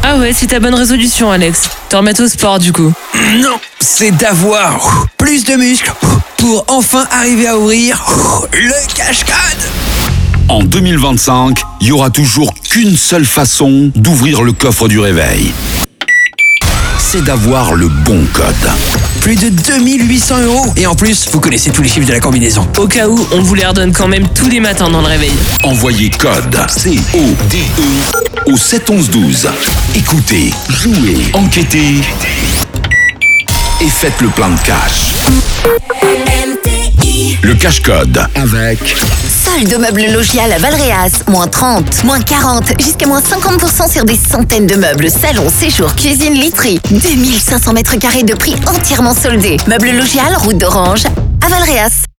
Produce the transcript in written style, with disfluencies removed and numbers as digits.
Ah ouais, c'est ta bonne résolution, Alex. Te remettre au sport, du coup. Non, c'est d'avoir plus de muscles pour enfin arriver à ouvrir le cache-code. En 2025, il n'y aura toujours qu'une seule façon d'ouvrir le coffre du réveil. C'est d'avoir le bon code. Plus de 2800 €. Et en plus, vous connaissez tous les chiffres de la combinaison. Au cas où, on vous les redonne quand même tous les matins dans le réveil. Envoyez code CODE au 71112. Écoutez, jouez, enquêtez et faites le plein de cash. Le cache-code avec Solde meubles Logial à Valréas, moins 30, moins 40, jusqu'à moins 50% sur des centaines de meubles, salons, séjours, cuisine, literie. 2500 mètres carrés de prix entièrement soldés. Meubles Logial, route d'Orange, à Valréas.